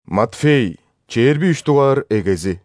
Матфей, 23 эгези.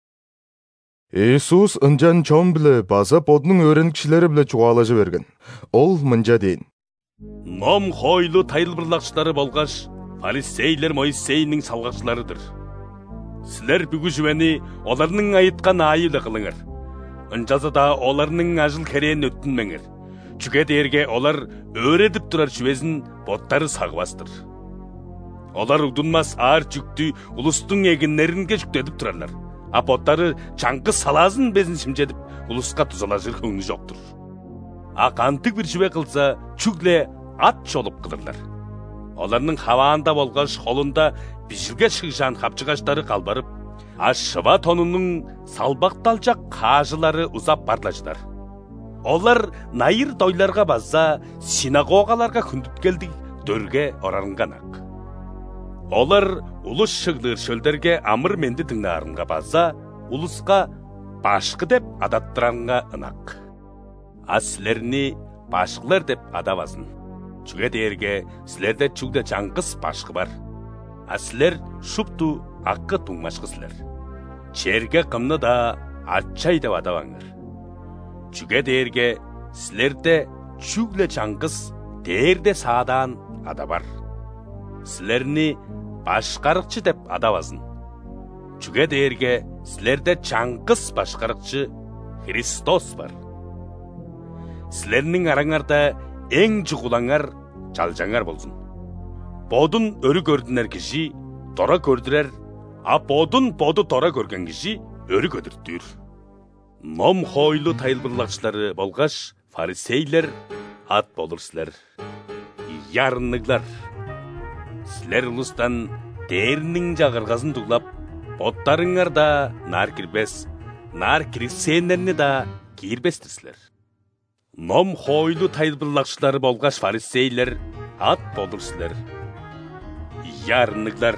Иисус ынжан чон биле баса бодунун өөрөнгүчүлөрү биле чугаалажы берген. Ол мынжа дейин. Ном хойлу тайылбырлагчылары болгаш фарисейлер Моисейнин салгакчыларыдыр. Силер бүгү жүбени оларнын айыткан айы эле кылыңар. Ынжаса да оларнын ажыл керен өттүнмеңер. Чүгө дээрге олар өөредип турар жүбесин боттары сагыбастыр. Олар удунмас аар жүктү улустун эгиннеринге жүктөдүп турарлар. А боттары чаңкы саласын безин шимжедип улуска тузалажыр көңүлү жоктур. А кантык бир жүбе кылса чүгле ат чолуп кылырлар. Оларнын хаваанда болгаш холунда бижирге шыгжан капчыгаштары калбарып, а шыва тонунун салбакталчак кажылары узап барлажылар. Олар найыр дойларга базса синагогаларга күндүп келди дөрге орарынганак. Олар улус шыглыр шөлдерге амыр менди тыңнаарынга базса улуска башкы деп адаттыранга ынак. А силерни башкылар деп адабасын. Чүгө дээрге силерде чүгде чаңкыс башкы бар. А силер шупту аккы туңмашкы силер. Черге кымны да атчай деп адабаңыр. Чүгө дээрге силерде чүгле чаңкыс дээрде саадан ада бар. Силерни башкарыкчы деп адабасын. Чүгө дээрге силерде чаңкыс башкарыкчы Христос бар. Силернин араңарда эң жугулаңар жалжаңар болсун. Бодун өрү көрдүнөр киши тора көрдүрөр, а бодун боду тора көргөн киши өрү көдүртүр. Ном хойлу тайылбырлагчылары болгаш фарисейлер ат болур силер. Ярыныглар. Силер улустан дээринин жагыргасын туглап, боттарыңар да нар кирбес, нар кирсендерни да кирбестир силер. Ном хойлу тайылбырлагчылары болгаш фарисейлер ат болур силер. Ярыныглар.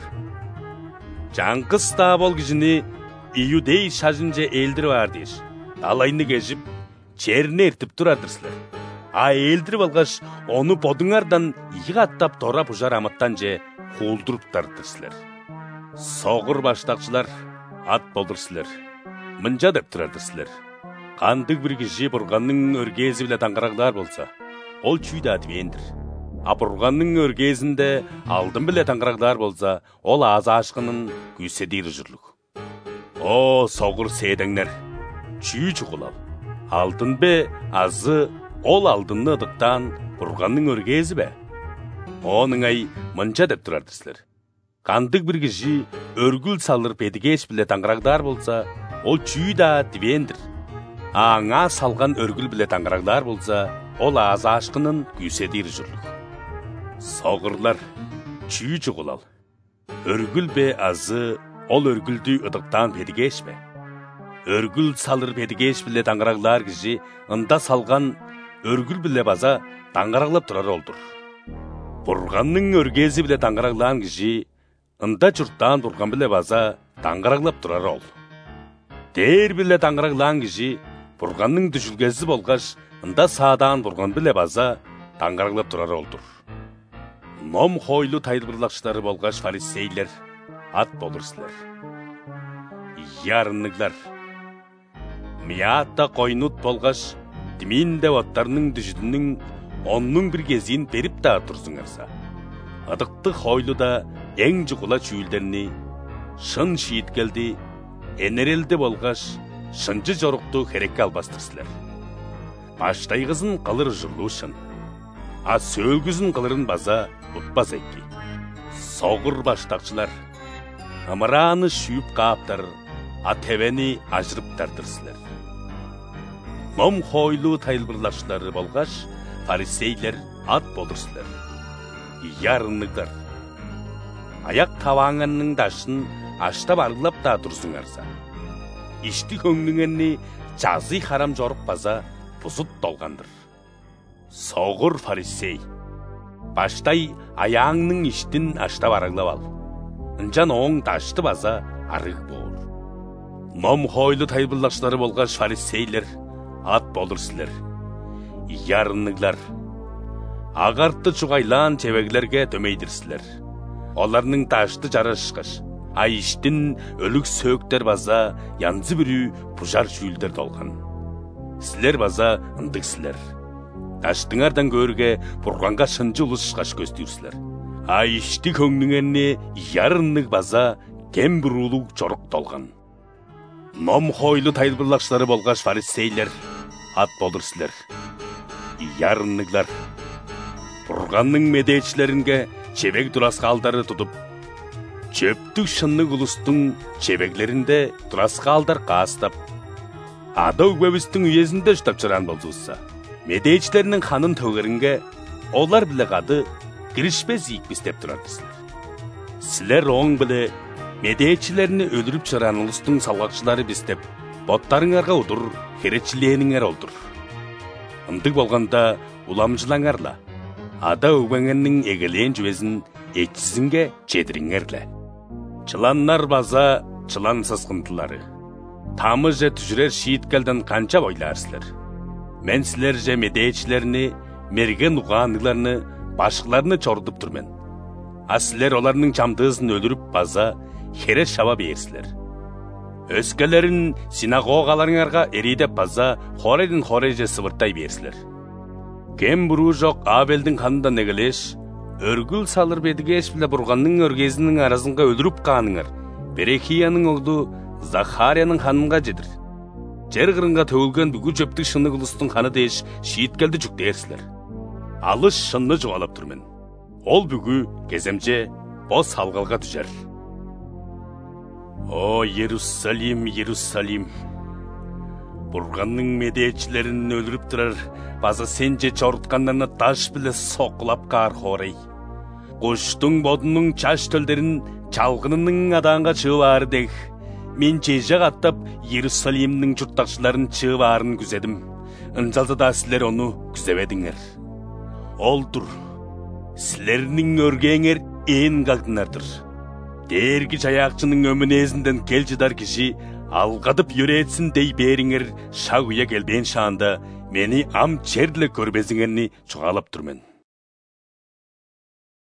Чаңкыс да бол кишини Иудей шажынже элдирип аар дейш. Далайны кежип, черине эртип турардыр силер. А элдирип алгаш, ону бодуңардан ийге аттап тора бужар аматтан же хуулдуруптардыр силер. Согур баштакчылар ат болур силер. Мынжа деп турардыр силер. Кандык бир киши бурганның өргези биле таңгарагдар болса, ол чүйдө атвендир. А бурганның өргезинде алдын биле таңгарагдар болса, ол аза ашкынын күйседир журлук. О, согур седеңнер, чүй чугулал. Алдын бе, азы, ол алдынны ыдыктан бурганның өргези бе? Оныңай мынча деп турардыр силер. Кандык бир киши өргүл салыр педигеш биле таңгарагдар болса, ол чүйдө атвендир. Аңа салган өргүл биле таңгарагдар болса, ол аза ашкынын күйседир журлук. Согурлар, чүй чугулал. Өргүл бе азы, ол өргүлдү ыдыктан педигеш бе? Өргүл салыр педигеш биле таңгараглар киши ында салган өргүл биле база таңгараглап турар олдур. Бурганның өргези биле таңгараглан киши ында журттан бурган биле база таңгараглап турар ол. Дээр биле таңгараглан киши бурганның дүшүлгези болгаш ында саадан бурган биле база таңгараглап турар олдур. Ном хойлу тайылбырлагчылары болгаш фарисейлер ат болур силер. Ярыныглар. Миятта койнут болгаш диминде оттарнын дүшүдүнүн оннун бир кезин берип да турсуңарса. Адыкты хойлуда эң жугула чүүлдерни шын шийиткелди, энерелди болгаш шынчы жорукту херекке албастыр силер. Баштайгызын кылыр журлуу шын, а сөөлгүзүн кылырын база утпас эки. Согур баштакчылар, амыраны шүйүп кааптар, а тебени ажырыптардыр силер. Ном хойлу тайылбырлагчылары болгаш фарисейлер ат болур силер. Ярыныглар. Аяк табаңанның дашын аштап аргылап да турсуңарса. Ишти көңнүңөнни жазы харам жоруп база бузут долгандыр. Согур фарисей. Баштай аяңның иштин аштап арыглап ал. Ынжан оң дашты база арыг боор. Ном хойлу тайылбырлагчылары болгаш фарисейлер ат болур силер. Ярыныглар. Агарты чугайлан чебеглерге төмейдир силер. Оларның дашты жарышкаш, иштин өлүк сөөктөр база янзы бүрү пужар жүүлдөр долган. Силер база ындык силер. Таштыңардан көрге бурганга шынжы улушкаш көстүрсүлөр. Ишти көңнүңерни ярыннык база кем бурулук жорук долган. Ном хойлу тайлбырлакчылары болгаш фарисейлер ат болурсилер. Ярынныклар. Бурганның медечилеринге чебек тураскалдары тутуп, чөптүк шыннык улустун чебеклеринде тураскалдар каастап, ада үгбөбүстүн үйесинде штап чыран болсузса, медечилеринин ханын төгөрүнге олар биле кады киришпес ийикпиз деп турардысыздар. Силер оң биле медечилерини өлүрүп чыран улустун салгакчылары биз деп боттарыңарга удур херечилээниңер олдур. Ындык болганда уламжылаңарла. Ада өгбөңеннин эгелен жүбесин этчисинге чедириңерле. Чыланнар база чылан саскынтылары. Тамы же түжүрер шийиткелден канча бойларсыздар. Мен силер же медечилерини, мерген угааныларны, башкыларны чордуп турмен. А силер оларның чамдыысын өлүрүп база хере шаба берсилер. Өскелерин синагогаларыңарга эридеп база хоредин хореже сыбыртай берсилер. Кем буруу жок Абелдин ханынан эгелеш, өргүл салыр бедигеш биле бурганның өргезинин арасынга өлүрүп кааныңар. Берехиянын оглу Захариянын ханынга жедир. Жер кырынга төгүлгөн бүгү жөптүк шыннык улустун ханы деш шийиткелди жүктээрсилер. Алыш шынны жугалап турмен. Ол бүгү кеземче бос салгалга түжер. О, Иерусалим, Иерусалим! Бурганның медечилерин өлүрүп турар, база сенже чоруткандарына таш биле сокулап каар хорей. Куштуң бодунун чаш төлдерин чалгынынын адаанга чыгып дег, мен жеже каттап Иерусалимдин журттакчыларын чыгып аарын күзедим. Ынжалда да силер ону күзебедиңер. Олдур, силердин өргеңер ээн кагдынардыр. Дээрги жаякчынын өмүнезинден кел жыдар киши алгадып юретсин дей бериңер шаг уя келбен шаанда мени ам черле көрбезиңерни чугалап турмен.